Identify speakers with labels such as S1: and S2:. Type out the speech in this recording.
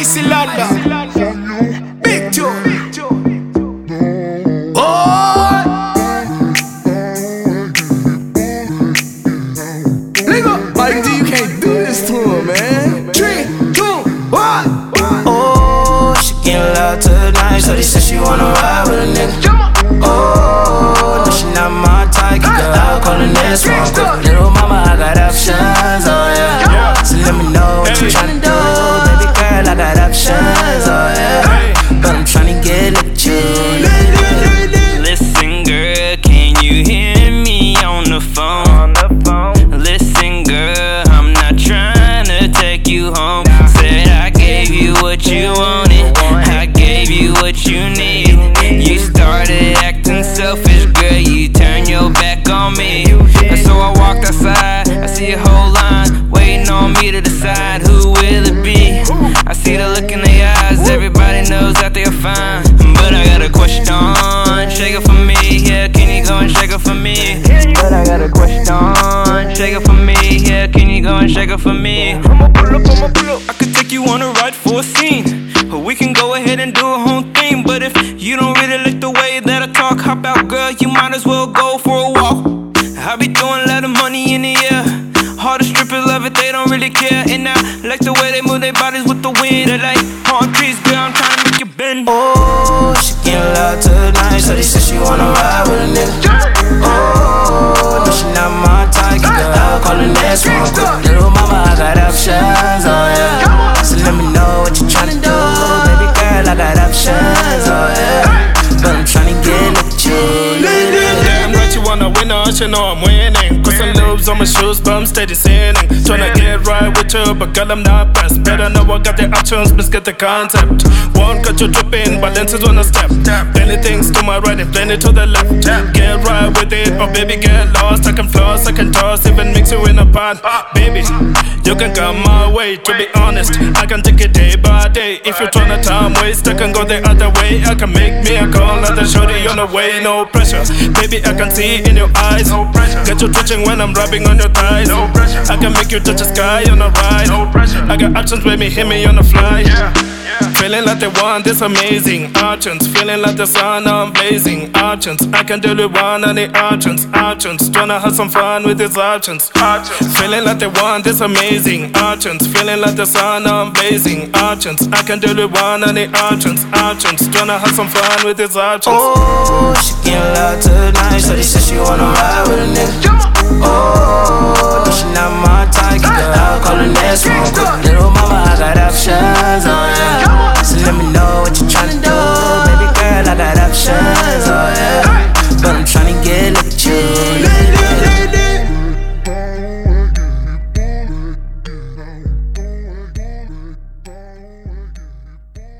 S1: Icy London, Big Joe. Oh, nigga, Mike D, you can't do this to him, man. 3, 2, 1.
S2: Oh, she getting loud tonight, so they said she wanna ride with a nigga. Oh, no, she not my type, keep her out calling this one quick. Little mama, I got options, oh yeah. So let me know what you tryna do, baby girl, I got options, oh yeah. But I'm tryna get at you.
S3: Listen, girl, can you hear me on the phone? Listen, girl, I'm not tryna take you home. Said I gave you what you wanted, I gave you what you need. You started acting selfish, girl, you turned your back on me. And so I walked outside, I see a whole line waiting on me to decide who will it be. I see the look in their eyes, everybody knows that they're fine. But I got a question, shake it for me, yeah, can you go and shake it for me? But I got a question, shake it for me, yeah, can you go and shake it for me? I'ma pull up, I could take you on a ride for a scene, or we can go ahead and do a whole thing. But if you don't really like the way that I talk, hop out, girl, you might as well go for a walk. I be throwing a lot of money in the air, all the strippers love it, they don't really care. And I like the way they move their bodies with the wind. They like palm trees, girl, I'm trying to make you bend.
S2: Oh, she getting loud tonight, so they said she wanna ride with a nigga. Oh, no, she not my type, keep her out calling this one quick. Little mama, I got options, oh yeah. So let me know what you tryna do, baby girl, I got options, oh yeah. But I'm tryna get at you.
S4: Damn right you wanna win, you know I'm winning. Put some loops on my shoes, but I'm steady sinning. Tryna get right with you, but girl, I'm not best. Better know I got the options, please get the concept. Won't cut you tripping, but lenses on a step. Plenty things to my right and plenty to the left. Get right with it, or baby, get lost. I can floss, I can toss, even mix you in a pot. Baby, you can come my way, to be honest. I can take it day by day. If you're tryna time waste, I can go the other way. I can make me a call, let the shorty on the way. No pressure, baby, I can see in your eyes. Get you twitching when I'm rubbing on your thighs. I can make you touch the sky on a ride. I got options, baby, hit me on the fly. Feeling like they want this amazing options. Feeling like the sun, I'm blazing options. I can do it one on the options. Tryna have some fun with these options. Feeling like they want this amazing options. Feeling like the sun, I'm blazing options. I can do it one on the options. Tryna have some fun with these options.
S2: Oh, she getting loud tonight, so they said she wanna ride with a nigga. Oh, no, she not my